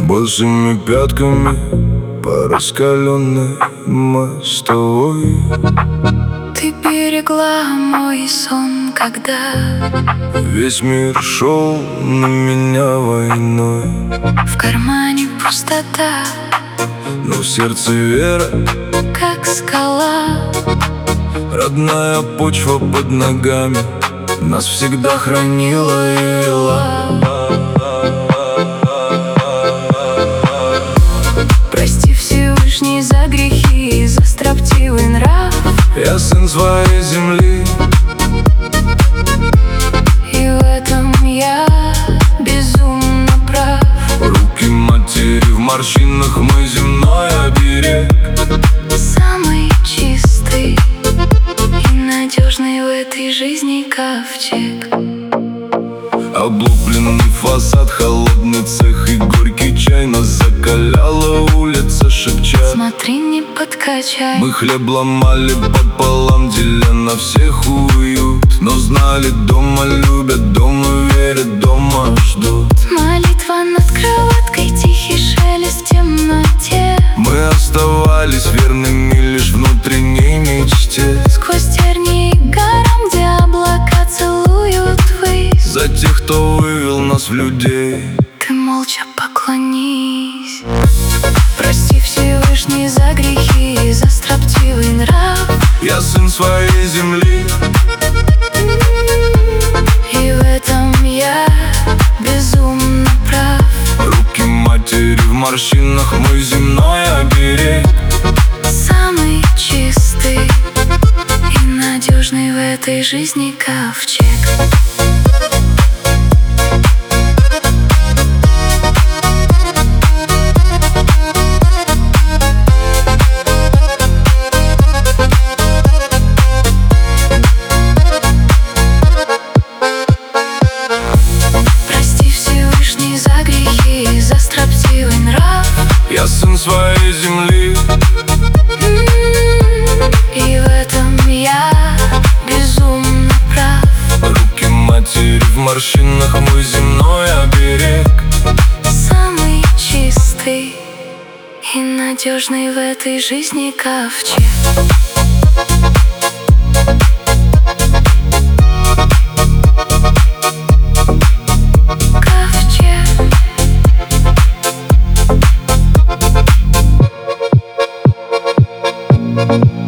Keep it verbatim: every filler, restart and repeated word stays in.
Босыми пятками по раскаленной мостовой. Ты берегла мой сон, когда весь мир шел на меня войной. в кармане пустота, но в сердце вера, как скала. Родная почва под ногами нас всегда хранила и вела. Прости, Всевышний, за грехи и за строптивый нрав. Я сын своей земли, и в этом я безумно прав. руки матери в морщинах, мой земной оберег. Самый чистый и надежный в этой жизни ковчег. Облупленный фасад, холодный цех и горький чай нас закаляла улица, шепча: смотри, не подкачай. Мы хлеб ломали пополам, деля на всех уют. Но знали, дома любят, дома верят, дома ждут. Молитва над кроваткой, тихий шелест в темноте. Мы оставались верными лишь внутренней мечте. Сквозь тернии к горам, где облака целуют ввысь. За тех, кто вывел нас в людей. Ты молча поклонись. Прости, Всевышний, за грехи и за строптивый нрав. Я сын своей земли, и в этом я безумно прав. руки матери в морщинах, мой земной оберег. Самый чистый и надежный в этой жизни ковчег. Прости, Всевышний, за грехи и за строптивый нрав. Я сын своей земли, и в этом я безумно прав. руки матери в морщинах, мой земной оберег. Самый чистый и надежный в этой жизни ковчег. Ковчег.